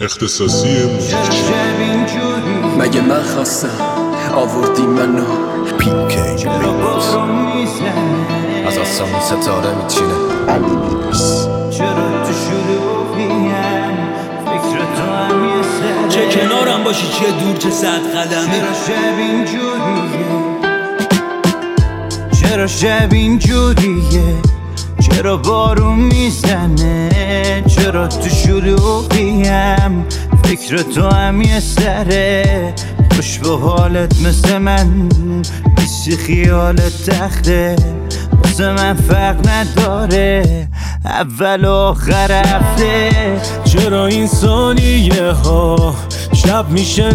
اختصاصی موسیقی. مگه من خواستم آوردی منو PK از آسمون ستاره میچینه چرا تو شلوغیم فکر تو هم یه سره چه کنارم باشی چه دور چه صد قدمی چرا شب اینجوریه چرا شب اینجوریه چرا بارون میزنه چرا تو شلوغیم فکر تو هم یه سره خوش به حالت مثل من بیسی خیالت تخته واسه من فرق نداره اول و آخر هفته چرا این ثانیه ها شب میشه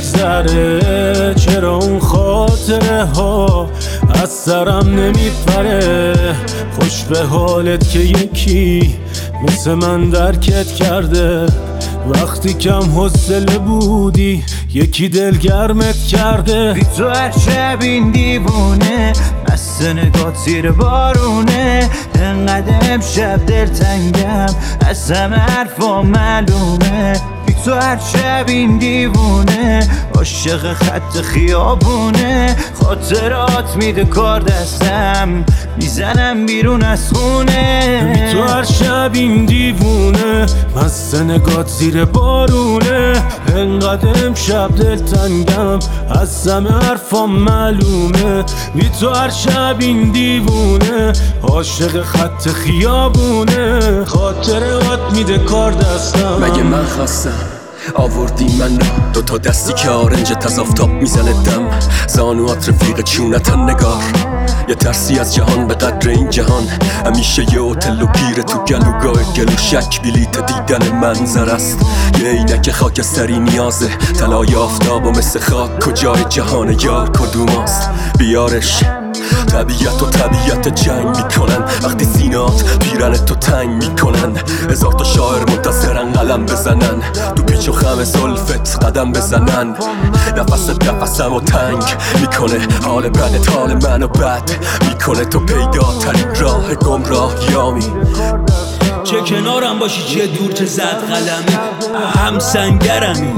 نمیگذره چرا اون خاطره ها از سرم نمیپره خوش به حالت که یکی مثل من درکت کرده وقتی کم حوصله بودی یکی دلگرمت کرده بی تو هر شب این دیوونه مست نگات زیر بارونه انقدر امشب دلتنگم از همه حرفا معلومه بی تو هر شب این دیوونه عاشق خط خیابونه خاطرات میده کار دستم میزنم بیرون از خونه بی تو هر شب این دیوونه مست نگات زیر بارونه انقدر امشب دلتنگم از همه حرفام معلومه بی تو هر شب این دیوونه عاشق خط خیابونه خاطرات میده کار دستم مگه من خواستم آوردی منو دوتا دستی که آرنجت از آفتاب میزنه دم زانوات رفیق چونتن نگار یه ترسی از جهان به قدر این جهان همیشه یه هتل و گیره تو گلوگاه گلو شک بلیت دیدن منظر است یه عینک خاکستری نیازه طلای آفتاب و مثل خاک کجای جهان یار کدوماست بیارش طبیعت و طبیعت جنگ میکنن وقتی سینات پیرن تو تنگ میکنن هزار تا شاعر منتظرن قلم بزنن تو پیچ و خم زلفت قدم بزنن نفسم و تنگ میکنه حال بدت حال منو بد میکنه تو پیداترین راه گمراهیامی چه کنارم باشی چه دور چه صد قدمی هم سنگرمی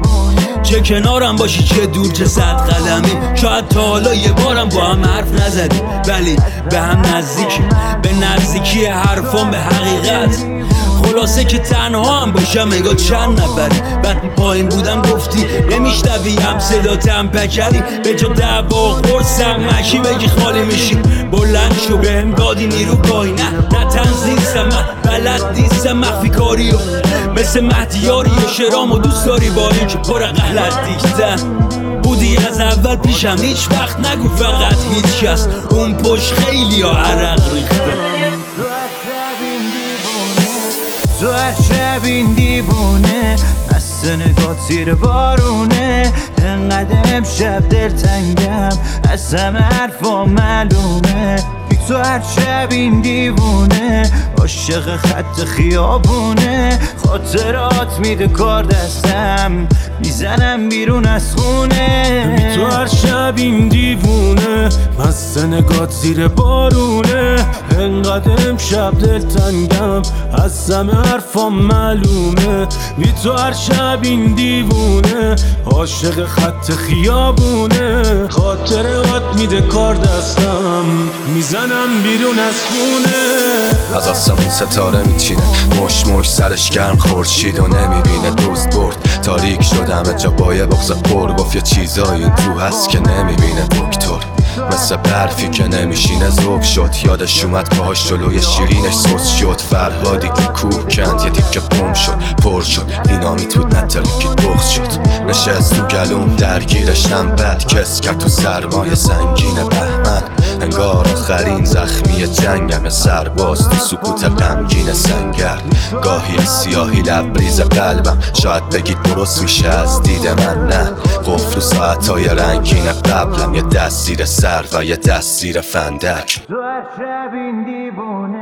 چه کنارم باشی چه دور چه صد قدمی شاید تا حالا یه بارم با هم حرف نزدی ولی به هم نزدیکی به نزدیکی حرفان به حقیقت خلاصه که تنها هم باشم اگه چند نفری بعد پایین بودم گفتی نمیشنوی هم صداتم پکری به جا دعوا قرصم مشی بگی خالی میشی بلند شو بهم دادی نیرو پایین نه تنز نیستم من بلد نیستم مخفی کاریو مثل مهدیاری شرام و دوست داری با این که پر غلط دیگتن بودی از اول پیشم هیچ وقت نگو فقط هیچ کس اون پشت خیلی ها عرق ریخته تو هر شب این دیوونه مست نگات زیر بارونه انقدر امشب دلتنگم از همه حرفا معلومه بی تو هر شب این دیوونه عاشق خط خیابونه خاطرات میده کار دستم میزنم بیرون از خونه بی تو هر شب این دیوونه مست نگات زیر بارونه انقدر امشب دلتنگم از همه حرفام معلومه بی تو هر شب این دیوونه عاشق خط خیابونه خاطرات میده کار دستم میزنم بیرون از خونه از آسمون ستاره میچینه مش سرش گرم خورشید و نمیبینه دوست برد تاریک شد همه جا با یه بغض پر گفت یه چیزایی تو هست که نمیبینه دکتر مثل برفی که نمیشینه ذوب شد یادش اومد پاهاش جلوی شیرینش سوس شد فرهادی که کوه کند یه تیکه پم شد پر شد دینامیت بود نتلوکیت بغض شد نشست تو گلوم درگیرشم بد کس کرد تو سرمایه سنگین بهمن انگار آخرین زخمی جنگم سرباز تو سکوت غمگین سنگر گاهی سیاهی لبریز قلبم شاید بگید درست میشه از دید من نه قفل و ساعتهای رنگین قبلم یه دست زیر سر و یه دست زیر فندک تو هر شب این دیوونه